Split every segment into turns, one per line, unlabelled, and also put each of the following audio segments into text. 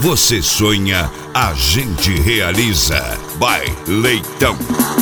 Você sonha, a gente realiza. Vai, Leitão.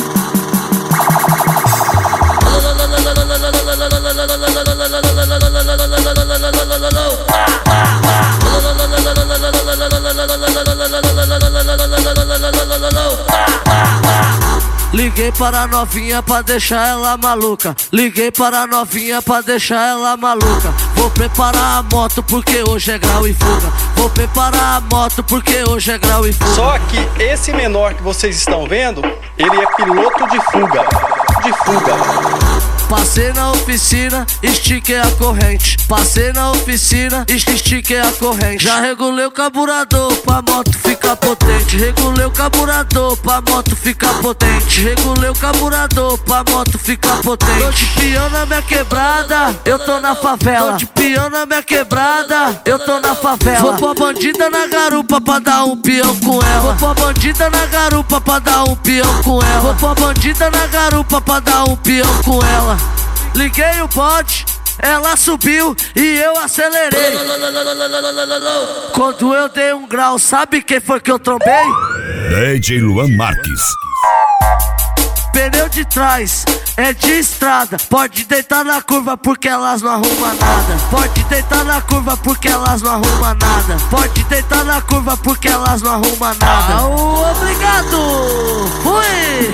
Liguei para a novinha pra deixar ela maluca. Liguei para a novinha pra deixar ela maluca. Vou preparar a moto porque hoje é grau e fuga. Vou preparar a moto porque hoje é grau e fuga.
Só que esse menor que vocês estão vendo, ele é piloto de fuga. De fuga.
Passei na oficina, estiquei a corrente. Passei na oficina, estiquei a corrente. Já regulei o carburador pra moto ficar potente. Regulei o carburador pra moto ficar potente. Regulei o carburador pra moto ficar potente. Tô de peão na minha quebrada, eu tô na favela. Tô de peão na minha quebrada, eu tô na favela. Vou pôr bandida na garupa pra dar um peão com ela. Vou pôr bandida na garupa pra dar um peão com ela. Vou pôr bandida na garupa pra dar um peão com ela. Liguei o bote, ela subiu e eu acelerei. Quando eu dei um grau, sabe quem foi que eu trombei?
DJ Luan Marques.
Pneu de trás, é de estrada. Pode deitar na curva porque elas não arrumam nada. Pode deitar na curva porque elas não arrumam nada. Pode deitar na curva porque elas não arrumam nada. Obrigado! Fui!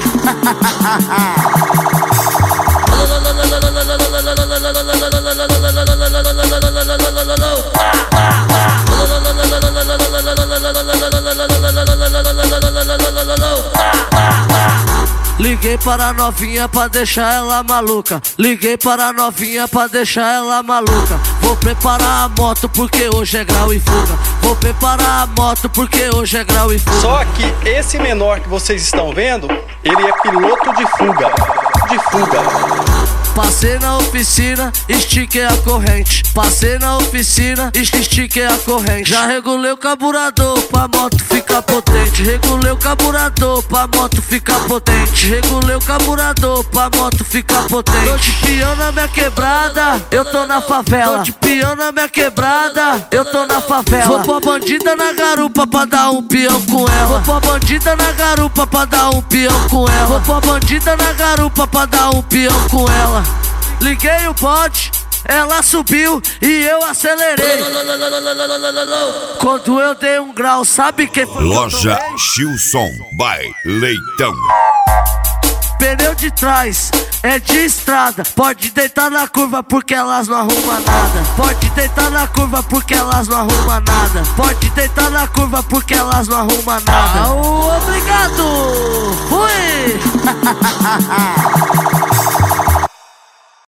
Liguei para a novinha pra deixar ela maluca. Liguei para a novinha pra deixar ela maluca. Vou preparar a moto porque hoje é grau e fuga. Vou preparar a moto porque hoje é grau e fuga.
Só que esse menor que vocês estão vendo, ele é piloto de fuga. De fuga.
Passei na oficina, estiquei a corrente. Passei na oficina, estiquei a corrente. Já regulei o carburador pra moto ficar potente. Regulei o carburador pra moto ficar potente. Regulei o carburador pra moto ficar potente. Tô de peão na minha quebrada, eu tô na favela. Tô de peão na minha quebrada, eu tô na favela. Vou pôr bandida na garupa pra dar um peão com ela. Vou pôr bandida na garupa pra dar um peão com ela. Vou pôr bandida na garupa pra dar um peão com ela. Liguei o bote, ela subiu e eu acelerei. Quando eu dei um grau, sabe quem foi?
Loja Chilson, by Leitão.
Pneu de trás, é de estrada. Pode deitar na curva porque elas não arrumam nada. Pode deitar na curva porque elas não arrumam nada. Pode deitar na curva porque elas não arrumam nada. Obrigado! Fui!